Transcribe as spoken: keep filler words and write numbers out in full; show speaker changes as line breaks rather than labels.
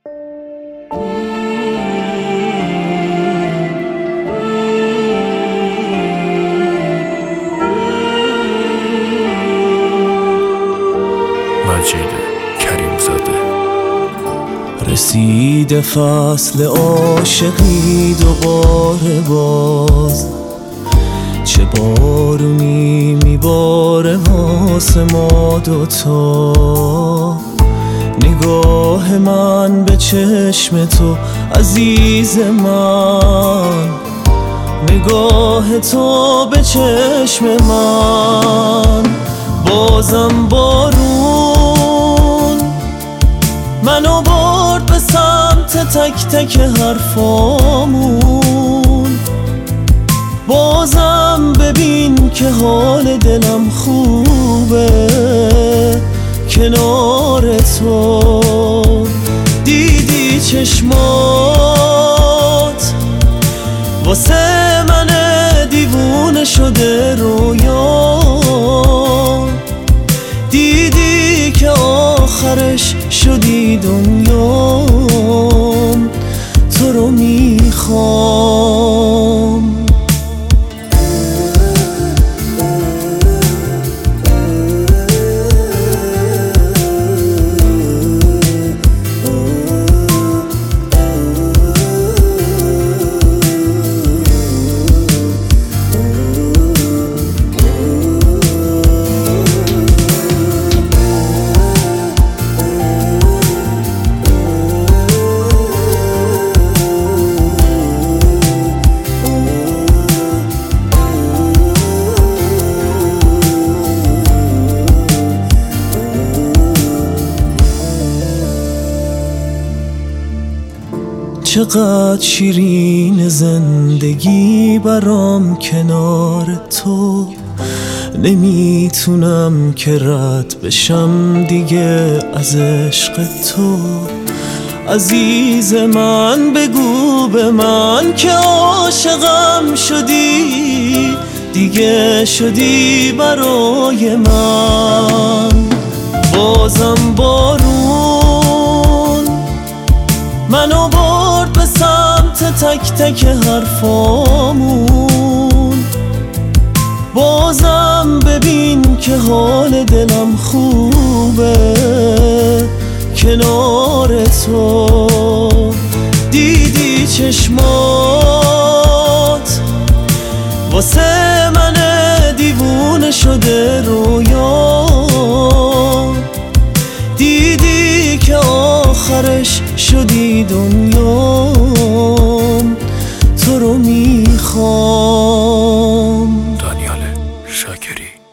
مجید کریم زاده.
رسیده فصل عاشقی دوباره باز، چه بارونی میباره واسه ما دوتا. نگاه من به چشم تو عزیز من، نگاه تو به چشم من. بازم بارون منو برد به سمت تک تک حرفامون. بازم ببین که حال دلم خوبه کنار تو. دیدی چشمات واسه من دیوونه شده رویا. دیدی که آخرش شدی دنیام، تو رو میخوام. چقدر شیرین زندگی برام کنار تو. نمیتونم که رد بشم دیگه از عشق تو. عزیز من بگو به من که عاشقم شدی، دیگه شدی برای من. بازم بارون منو برد به سمت تک تک حرفامون. بازم ببین که حال دلم خوبه کنار تو. دیدی چشمات واسه من دیوونه شده رویا. دیدی که آخرش شدی دنیام، تو رو میخوام.
دانیال شاکری.